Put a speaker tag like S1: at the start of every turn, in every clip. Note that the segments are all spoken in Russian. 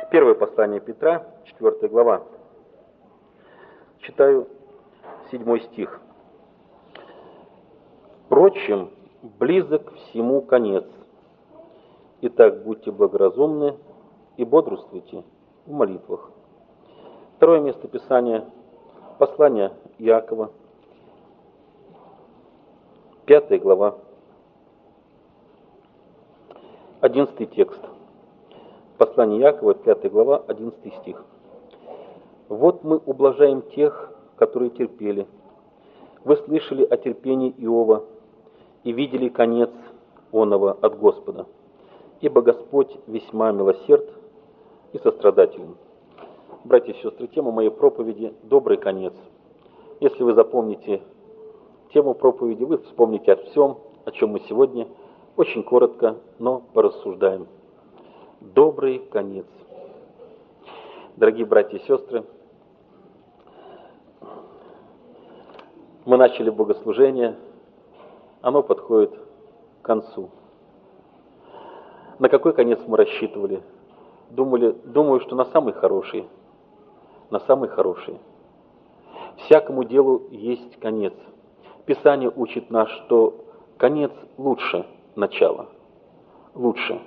S1: Первое послание Петра, 4 глава. Читаю 7 стих. «Впрочем, близок всему конец. Итак, будьте благоразумны и бодрствуйте в молитвах». Второе место Писания, послание Иакова, 5 глава, 11 текст. Послание Иакова, 5 глава, 11 стих. «Вот мы ублажаем тех, которые терпели. Вы слышали о терпении Иова и видели конец оного от Господа. Ибо Господь весьма милосерд и сострадателен». Братья и сестры, тема моей проповеди – «Добрый конец». Если вы запомните тему проповеди, вы вспомните о всем, о чем мы сегодня очень коротко, но порассуждаем. Добрый конец. Дорогие братья и сестры, мы начали богослужение, оно подходит к концу. На какой конец мы рассчитывали? Думаю, что на самый хороший. На самый хороший. Всякому делу есть конец. Писание учит нас, что конец лучше начала. Лучше.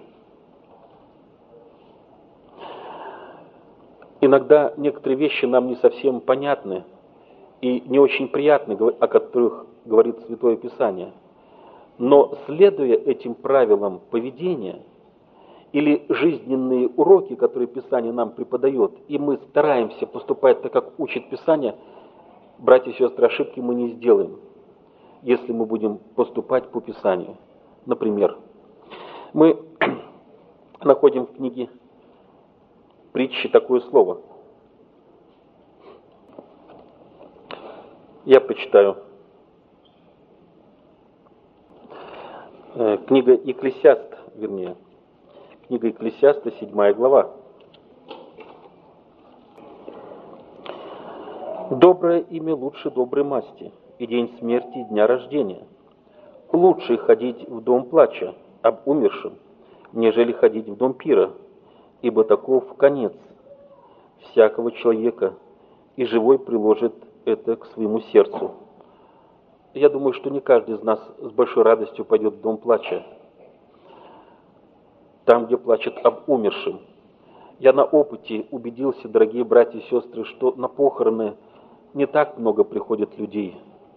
S1: Иногда некоторые вещи нам не совсем понятны и не очень приятны, о которых говорит Святое Писание. Но следуя этим правилам поведения или жизненные уроки, которые Писание нам преподает, и мы стараемся поступать так, как учит Писание, братья и сестры, ошибки мы не сделаем, если мы будем поступать по Писанию. Например, мы находим в книге Притчи такое слово. Я прочитаю. Книга Екклесиаста, Книга Екклесиаста, 7 глава. «Доброе имя лучше доброй масти, и день смерти, и дня рождения. Лучше ходить в дом плача об умершем, нежели ходить в дом пира, ибо таков конец всякого человека, и живой приложит это к своему сердцу». Я думаю, что не каждый из нас с большой радостью пойдет в дом плача, там, где плачет об умершем. Я на опыте убедился, дорогие братья и сестры, что на похороны не так много приходит людей,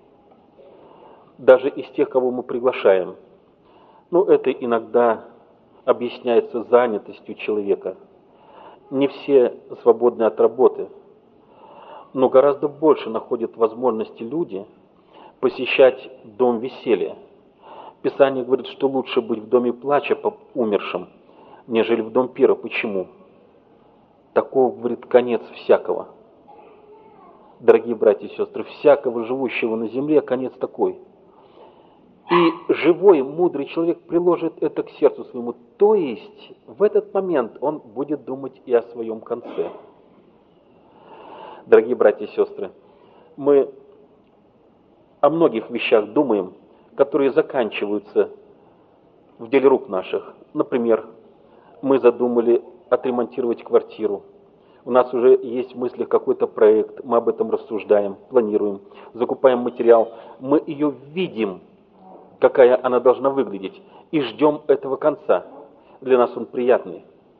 S1: даже из тех, кого мы приглашаем. Но это иногда объясняется занятостью человека. Не все свободны от работы, но гораздо больше находят возможности люди посещать дом веселья. Писание говорит, что лучше быть в доме плача по умершим, нежели в дом пира. Почему? Таков, говорит, конец всякого. Дорогие братья и сестры, всякого живущего на земле конец такой. И живой, мудрый человек приложит это к сердцу своему. То есть в этот момент он будет думать и о своем конце. Дорогие братья и сестры, мы о многих вещах думаем, которые заканчиваются в деле рук наших. Например, мы задумали отремонтировать квартиру. У нас уже есть в мыслях какой-то проект, мы об этом рассуждаем, планируем, закупаем материал. Мы ее видим, какая она должна выглядеть, и ждем этого конца. Для нас он приятный.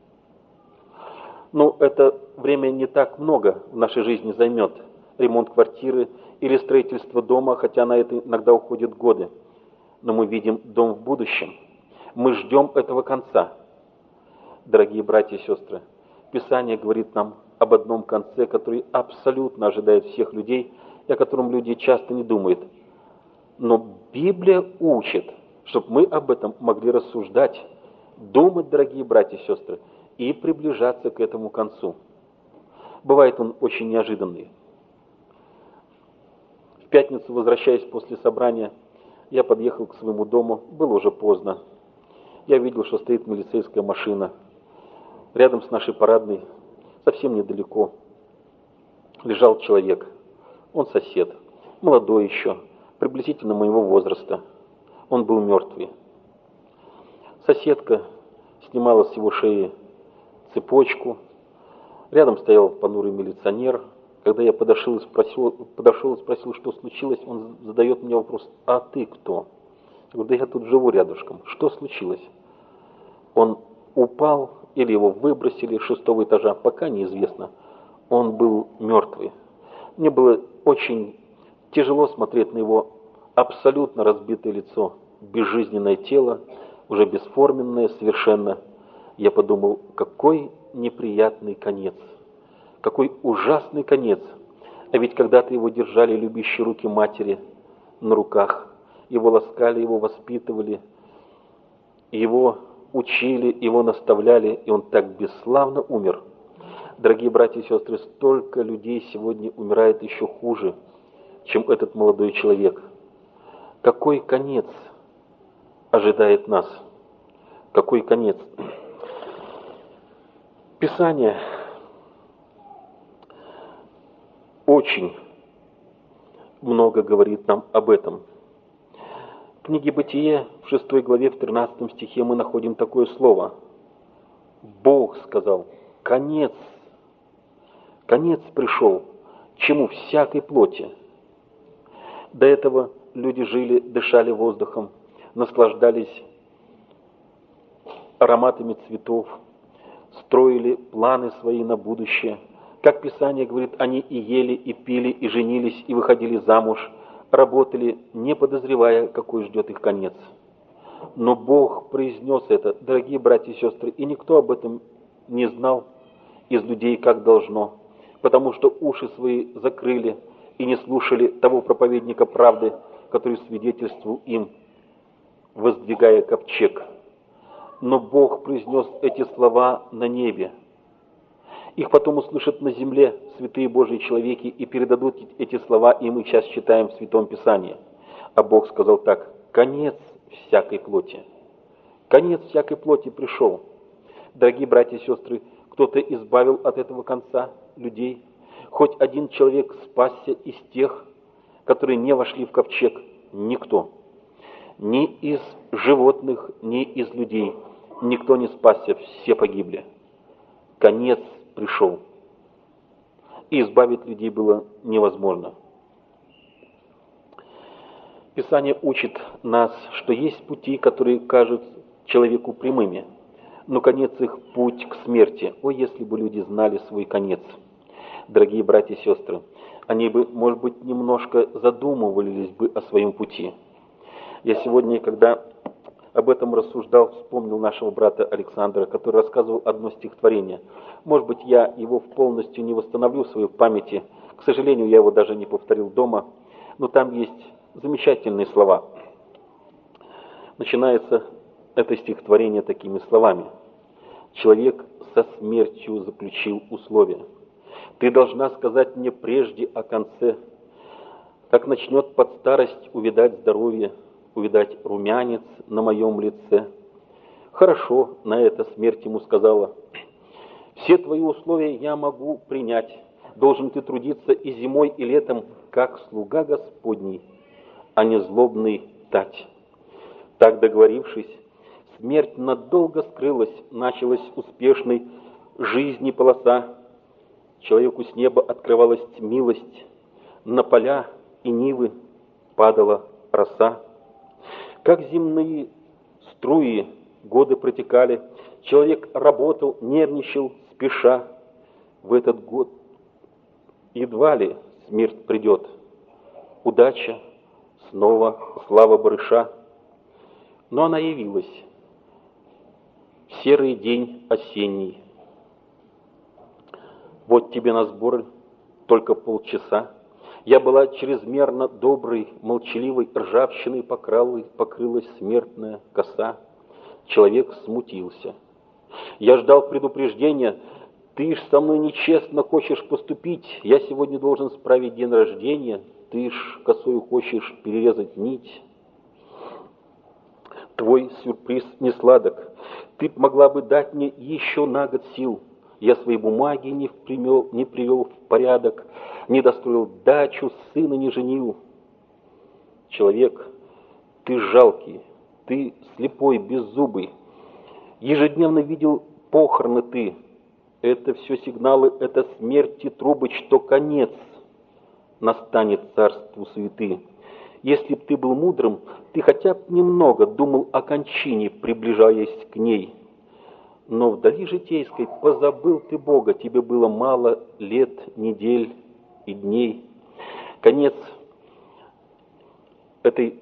S1: Но это время не так много в нашей жизни займет. Ремонт квартиры или строительство дома, хотя на это иногда уходят годы. Но мы видим дом в будущем. Мы ждем этого конца. Дорогие братья и сестры, Писание говорит нам об одном конце, который абсолютно ожидает всех людей, и о котором люди часто не думают. Но Библия учит, чтобы мы об этом могли рассуждать, думать, дорогие братья и сестры, и приближаться к этому концу. Бывает он очень неожиданный. В пятницу, возвращаясь после собрания, я подъехал к своему дому, было уже поздно. Я видел, что стоит милицейская машина. Рядом с нашей парадной, совсем недалеко, лежал человек. Он сосед, молодой еще, приблизительно моего возраста. Он был мертвый. Соседка снимала с его шеи цепочку, Рядом стоял понурый милиционер. Когда я подошел и спросил, что случилось, он задает мне вопрос: «А ты кто?» Я говорю: «Да я тут живу рядышком. Что случилось?» Он упал или его выбросили с 6-го этажа, пока неизвестно. Он был мертвый. Мне было очень тяжело смотреть на его абсолютно разбитое лицо, безжизненное тело, уже бесформенное совершенно. Я подумал, какой неприятный конец, какой ужасный конец. А ведь когда-то его держали любящие руки матери на руках, его ласкали, его воспитывали, его учили, его наставляли, и он так бесславно умер. Дорогие братья и сестры, столько людей сегодня умирает еще хуже, чем этот молодой человек. Какой конец ожидает нас? Какой конец? Писание очень много говорит нам об этом. В книге «Бытие» в 6 главе, в 13 стихе мы находим такое слово. Бог сказал: конец пришел, чему всякой плоти. До этого люди жили, дышали воздухом, наслаждались ароматами цветов, строили планы свои на будущее. Как Писание говорит, они и ели, и пили, и женились, и выходили замуж, работали, не подозревая, какой ждет их конец. Но Бог произнес это, дорогие братья и сестры, и никто об этом не знал из людей, как должно, потому что уши свои закрыли и не слушали того проповедника правды, который свидетельствовал им, воздвигая ковчег. Но Бог произнес эти слова на небе. Их потом услышат на земле святые Божьи человеки и передадут эти слова, и мы сейчас читаем в Святом Писании. А Бог сказал так: конец всякой плоти. Конец всякой плоти пришел. Дорогие братья и сестры, кто-то избавил от этого конца людей. Хоть один человек спасся из тех, которые не вошли в ковчег. Никто. Ни из животных, ни из людей. Никто не спасся, все погибли. Конец пришел. И избавить людей было невозможно. Писание учит нас, что есть пути, которые кажутся человеку прямыми, но конец их – путь к смерти. О, если бы люди знали свой конец! Дорогие братья и сестры, они бы, может быть, немножко задумывались бы о своем пути. Я сегодня, когда об этом рассуждал, вспомнил нашего брата Александра, который рассказывал одно стихотворение. Может быть, я его полностью не восстановлю в своей памяти. К сожалению, я его даже не повторил дома. Но там есть замечательные слова. Начинается это стихотворение такими словами. «Человек со смертью заключил условие. Ты должна сказать мне прежде о конце, как начнет под старость увядать здоровье, увидать румянец на моем лице». Хорошо, на это смерть ему сказала. Все твои условия я могу принять. Должен ты трудиться и зимой, и летом, как слуга Господний, а не злобный тать. Так договорившись, смерть надолго скрылась, началась успешной жизни полоса. Человеку с неба открывалась милость, на поля и нивы падала роса. Как земные струи годы протекали, человек работал, нервничал, спеша. В этот год едва ли смерть придет. Удача, снова слава барыша. Но она явилась в серый день осенний. Вот тебе на сборы только полчаса. Я была чрезмерно доброй, молчаливой, ржавчиной покрылась смертная коса. Человек смутился. Я ждал предупреждения. Ты ж со мной нечестно хочешь поступить. Я сегодня должен справить день рождения. Ты ж косою хочешь перерезать нить. Твой сюрприз не сладок. Ты могла бы дать мне еще на год сил. Я свои бумаги не привел в порядок, не достроил дачу, сына не женил. Человек, ты жалкий, ты слепой, беззубый. Ежедневно видел похороны ты. Это все сигналы, это смерти трубы, что конец настанет царству суеты. Если б ты был мудрым, ты хотя бы немного думал о кончине, приближаясь к ней. Но вдали житейской позабыл ты Бога, тебе было мало лет, недель и дней. Конец этой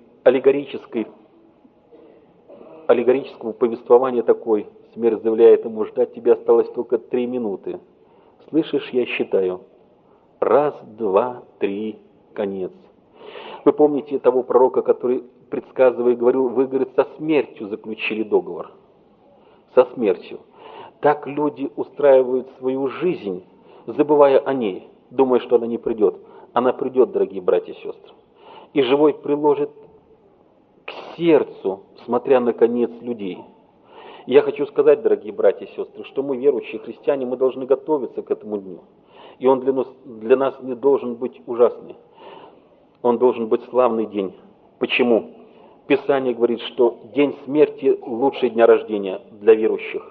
S1: аллегорического повествования такой: смерть заявляет ему, ждать тебе осталось только 3 минуты. Слышишь, я считаю. 1, 2, 3, конец. Вы помните того пророка, который, предсказывая, говорил: вы, говорит, со смертью заключили договор. Со смертью. Так люди устраивают свою жизнь, забывая о ней, думая, что она не придет. Она придет, дорогие братья и сестры. И живой приложит к сердцу, смотря на конец людей. Я хочу сказать, дорогие братья и сестры, что мы, верующие христиане, мы должны готовиться к этому дню. И он для нас не должен быть ужасный. Он должен быть славный день. Почему? Писание говорит, что день смерти лучше дня рождения для верующих.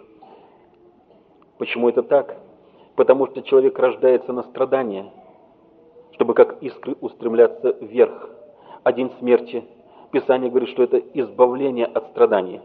S1: Почему это так? Потому что человек рождается на страдания, чтобы как искры устремляться вверх. А день смерти, Писание говорит, что это избавление от страданий.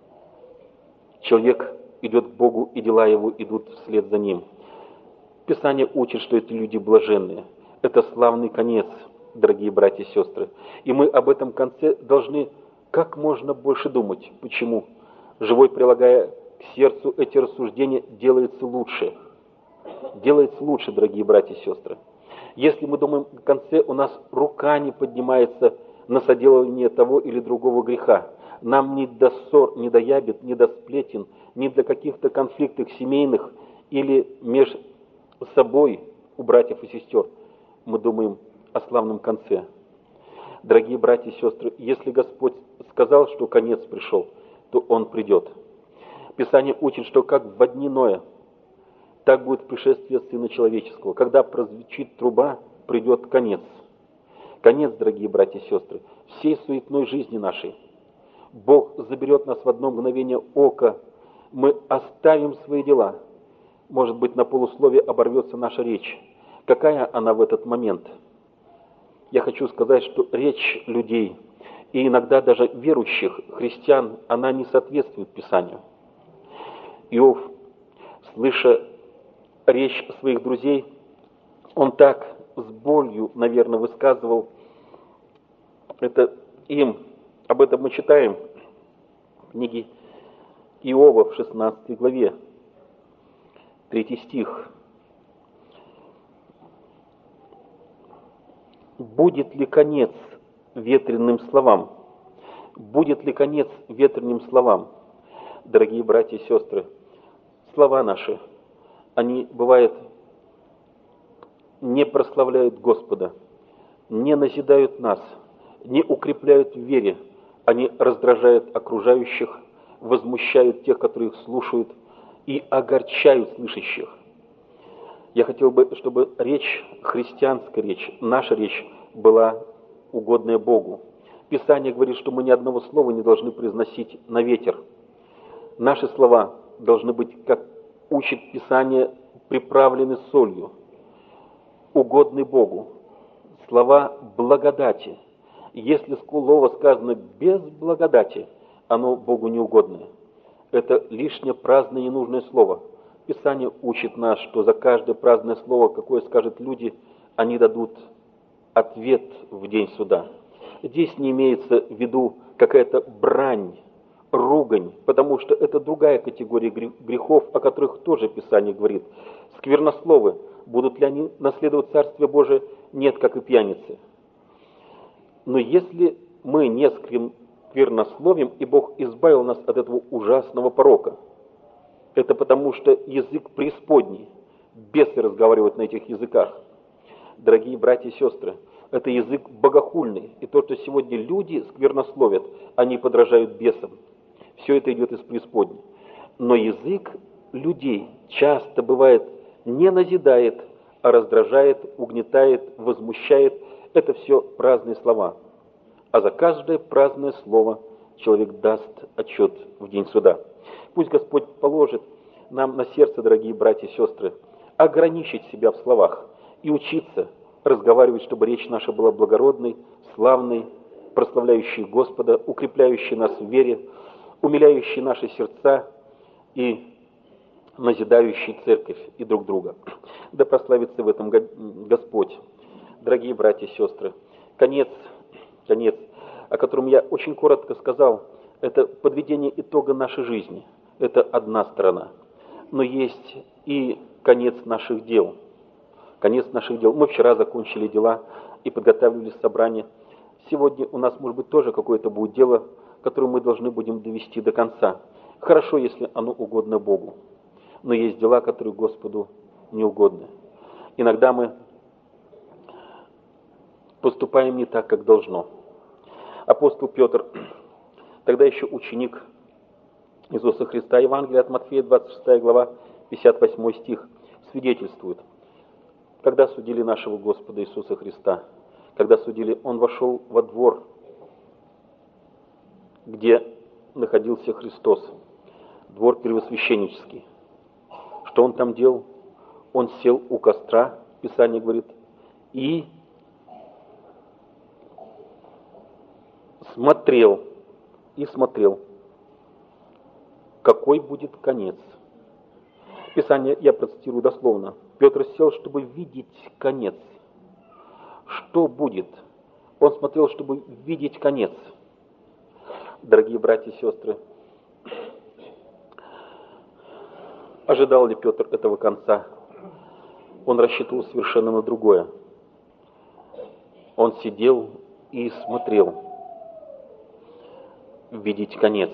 S1: Человек идет к Богу, и дела его идут вслед за ним. Писание учит, что эти люди блаженные. Это славный конец, дорогие братья и сестры. И мы об этом конце должны как можно больше думать. Почему? Живой, прилагая к сердцу эти рассуждения, делается лучше. Делается лучше, дорогие братья и сестры. Если мы думаем о конце, у нас рука не поднимается на соделывание того или другого греха. Нам не до ссор, не до ябед, не до сплетен, не до каких-то конфликтов семейных или между собой у братьев и сестер. Мы думаем о славном конце. Дорогие братья и сестры, если Господь сказал, что конец пришел, то Он придет. Писание учит, что как в дни Ноя, так будет пришествие Сына Человеческого. Когда прозвучит труба, придет конец. Конец, дорогие братья и сестры, всей суетной жизни нашей. Бог заберет нас в одно мгновение ока. Мы оставим свои дела. Может быть, на полусловие оборвется наша речь. Какая она в этот момент? Я хочу сказать, что речь людей, и иногда даже верующих христиан, она не соответствует Писанию. Иов, слыша речь своих друзей, он так с болью, наверное, высказывал это им. Об этом мы читаем в книге Иова в 16 главе, 3 стих. «Будет ли конец ветреным словам? Будет ли конец ветреным словам?» Дорогие братья и сестры, слова наши, они, бывает, не прославляют Господа, не назидают нас, не укрепляют в вере. Они раздражают окружающих, возмущают тех, которые их слушают, и огорчают слышащих. Я хотел бы, чтобы речь, христианская речь, наша речь была угодная Богу. Писание говорит, что мы ни одного слова не должны произносить на ветер. Наши слова должны быть, как учит Писание, приправлены солью, угодны Богу. Слова благодати. Если слово сказано без благодати, оно Богу неугодное. Это лишнее праздное ненужное слово. Писание учит нас, что за каждое праздное слово, какое скажут люди, они дадут ответ в день суда. Здесь не имеется в виду какая-то брань, ругань, потому что это другая категория грехов, о которых тоже Писание говорит. Сквернословы, будут ли они наследовать Царствие Божие? Нет, как и пьяницы. Но если мы не сквернословим, и Бог избавил нас от этого ужасного порока, это потому что язык преисподней, бесы разговаривают на этих языках. Дорогие братья и сестры, это язык богохульный, и то, что сегодня люди сквернословят, они подражают бесам. Все это идет из преисподней. Но язык людей часто бывает не назидает, а раздражает, угнетает, возмущает. Это все праздные слова. А за каждое праздное слово человек даст отчет в день суда. Пусть Господь положит нам на сердце, дорогие братья и сестры, ограничить себя в словах и учиться разговаривать, чтобы речь наша была благородной, славной, прославляющей Господа, укрепляющей нас в вере, умиляющей наши сердца и назидающей церковь и друг друга. Да прославится в этом Господь. Дорогие братья и сестры, конец, о котором я очень коротко сказал, это подведение итога нашей жизни. Это одна сторона. Но есть и конец наших дел. Конец наших дел. Мы вчера закончили дела и подготавливали собрание. Сегодня у нас, может быть, тоже какое-то будет дело, которое мы должны будем довести до конца. Хорошо, если оно угодно Богу. Но есть дела, которые Господу не угодны. Иногда мы поступаем не так, как должно. Апостол Петр, тогда еще ученик Иисуса Христа, Евангелие от Матфея, 26 глава, 58 стих, свидетельствует. Когда судили нашего Господа Иисуса Христа, когда судили, Он вошел во двор, где находился Христос, двор первосвященнический. Что Он там делал? Он сел у костра, Писание говорит, и смотрел, какой будет конец. Писание, я процитирую дословно. Петр сел, чтобы видеть конец. Что будет? Он смотрел, чтобы видеть конец. Дорогие братья и сестры, ожидал ли Петр этого конца? Он рассчитывал совершенно на другое. Он сидел и смотрел видеть конец.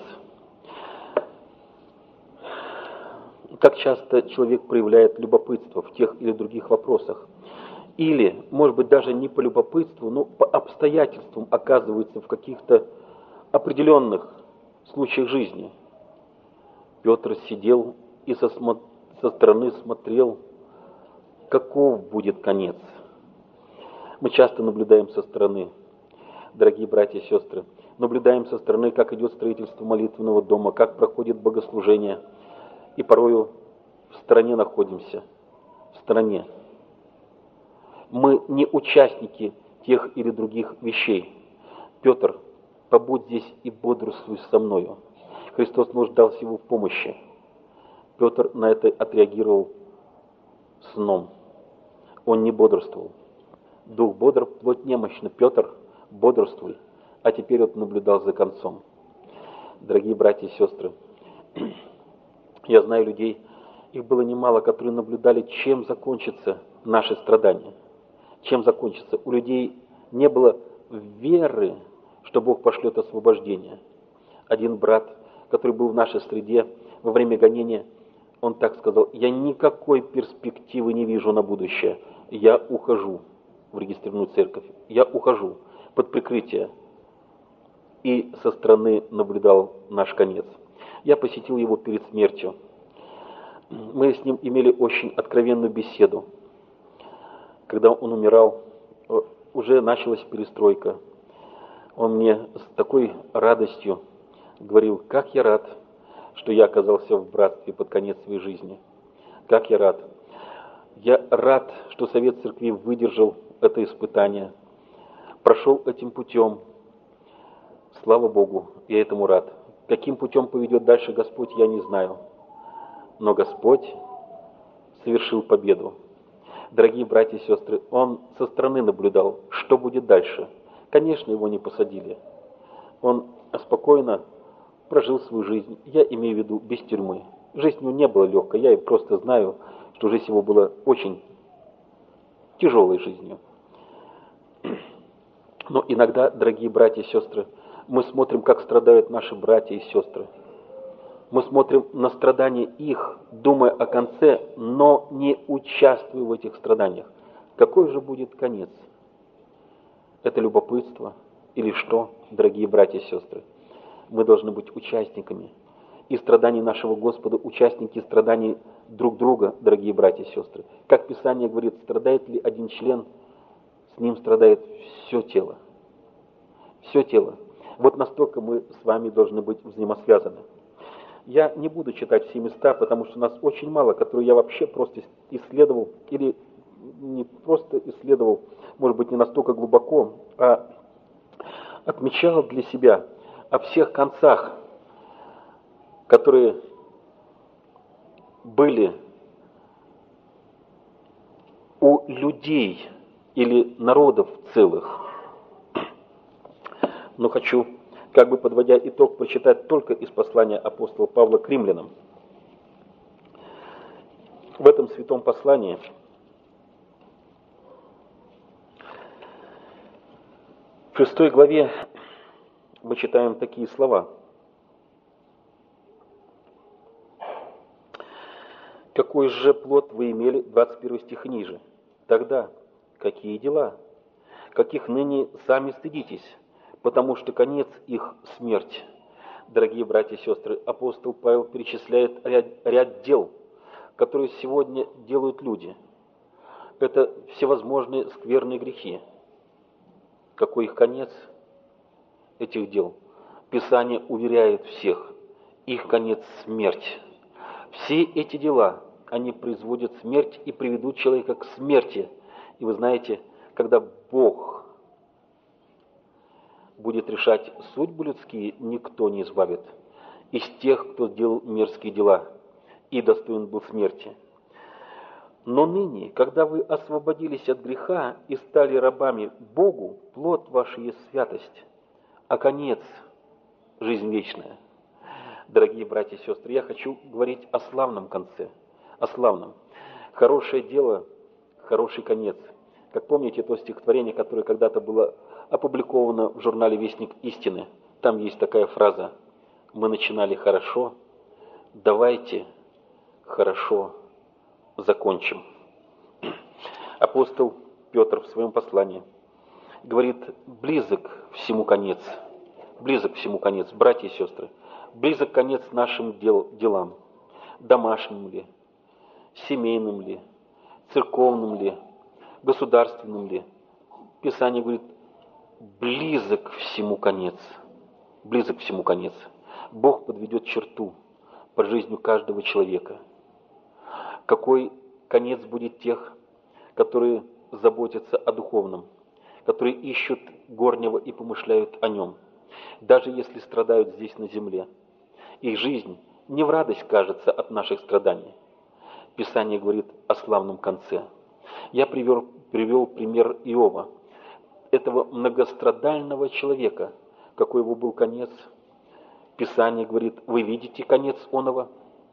S1: Как часто человек проявляет любопытство в тех или других вопросах. Или, может быть, даже не по любопытству, но по обстоятельствам оказывается в каких-то определенных случаях жизни. Петр сидел и со стороны смотрел, каков будет конец. Мы часто наблюдаем со стороны, дорогие братья и сестры, наблюдаем со стороны, как идет строительство молитвенного дома, как проходит богослужение, и порою в стороне находимся, в стороне. Мы не участники тех или других вещей. Петр, побудь здесь и бодрствуй со мною. Христос нуждался его в помощи. Петр на это отреагировал сном. Он не бодрствовал. Дух бодр, плоть немощна. Петр, бодрствуй. А теперь он наблюдал за концом. Дорогие братья и сестры, я знаю людей, их было немало, которые наблюдали, чем закончатся наши страдания. Чем закончится. У людей не было веры, что Бог пошлет освобождение. Один брат, который был в нашей среде во время гонения, он так сказал: я никакой перспективы не вижу на будущее. Я ухожу в регистрированную церковь. Я ухожу под прикрытие. И со стороны наблюдал наш конец. Я посетил его перед смертью. Мы с ним имели очень откровенную беседу. Когда он умирал, уже началась перестройка. Он мне с такой радостью говорил: как я рад, что я оказался в братстве под конец своей жизни. Как я рад. Я рад, что Совет Церкви выдержал это испытание, прошел этим путем. Слава Богу, я этому рад. Каким путем поведет дальше Господь, я не знаю. Но Господь совершил победу. Дорогие братья и сестры, он со стороны наблюдал, что будет дальше. Конечно, его не посадили. Он спокойно прожил свою жизнь. Я имею в виду без тюрьмы. Жизнь у него не была легкой. Я просто знаю, что жизнь его была очень тяжелой жизнью. Но иногда, дорогие братья и сестры, мы смотрим, как страдают наши братья и сестры. Мы смотрим на страдания их, думая о конце, но не участвуя в этих страданиях. Какой же будет конец? Это любопытство или что, дорогие братья и сестры? Мы должны быть участниками и страданий нашего Господа, участники страданий друг друга, дорогие братья и сестры. Как Писание говорит, страдает ли один член, с ним страдает все тело. Все тело. Вот настолько мы с вами должны быть взаимосвязаны. Я не буду читать все места, потому что у нас очень мало, которые я вообще просто исследовал, или не просто исследовал, может быть, не настолько глубоко, а отмечал для себя о всех концах, которые были у людей или народов целых. Но хочу, как бы подводя итог, прочитать только из послания апостола Павла к римлянам. В этом святом послании в 6 главе мы читаем такие слова. «Какой же плод вы имели?» 21 стих ниже. «Тогда какие дела? Каких ныне сами стыдитесь, потому что конец их – смерть». Дорогие братья и сестры, апостол Павел перечисляет ряд дел, которые сегодня делают люди. Это всевозможные скверные грехи. Какой их конец этих дел? Писание уверяет всех, их конец – смерть. Все эти дела, они производят смерть и приведут человека к смерти. И вы знаете, когда Бог будет решать судьбы людские, никто не избавит из тех, кто делал мерзкие дела и достоин был смерти. Но ныне, когда вы освободились от греха и стали рабами Богу, плод ваш есть святость, а конец – жизнь вечная. Дорогие братья и сестры, я хочу говорить о славном конце, о славном. Хорошее дело, хороший конец. Как помните то стихотворение, которое когда-то было опубликовано в журнале «Вестник истины», там есть такая фраза: «Мы начинали хорошо, давайте хорошо закончим». Апостол Петр в своем послании говорит: близок всему конец, братья и сестры, близок конец нашим делам, домашним ли, семейным ли, церковным ли, государственным ли. Писание говорит: близок всему конец, близок всему конец. Бог подведет черту по жизни каждого человека. Какой конец будет тех, которые заботятся о духовном, которые ищут горнего и помышляют о нем, даже если страдают здесь на земле. Их жизнь не в радость кажется от наших страданий. Писание говорит о славном конце. Я привел пример Иова, этого многострадального человека. Какой его был конец? Писание говорит: вы видите конец оного?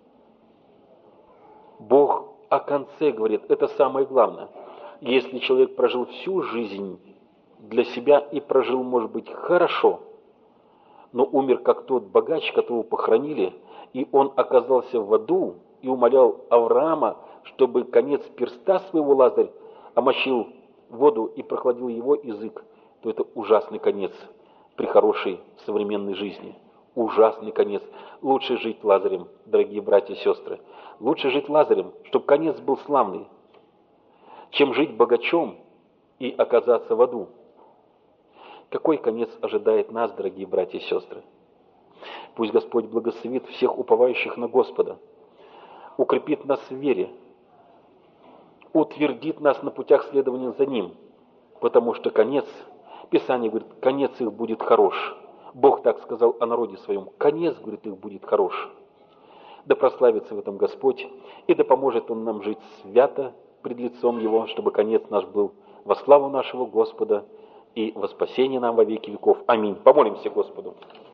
S1: Бог о конце говорит, это самое главное. Если человек прожил всю жизнь для себя и прожил, может быть, хорошо, но умер как тот богач, которого похоронили, и он оказался в аду и умолял Авраама, чтобы конец перста своего Лазарь омочил в воду и прохладил его язык, то это ужасный конец при хорошей современной жизни. Ужасный конец. Лучше жить Лазарем, дорогие братья и сестры. Лучше жить Лазарем, чтобы конец был славный, чем жить богачом и оказаться в аду. Какой конец ожидает нас, дорогие братья и сестры? Пусть Господь благословит всех уповающих на Господа, укрепит нас в вере, утвердит нас на путях следования за Ним, потому что конец, Писание говорит, конец их будет хорош. Бог так сказал о народе своем: конец, говорит, их будет хорош. Да прославится в этом Господь, и да поможет Он нам жить свято пред лицом Его, чтобы конец наш был во славу нашего Господа и во спасение нам во веки веков. Аминь. Помолимся Господу.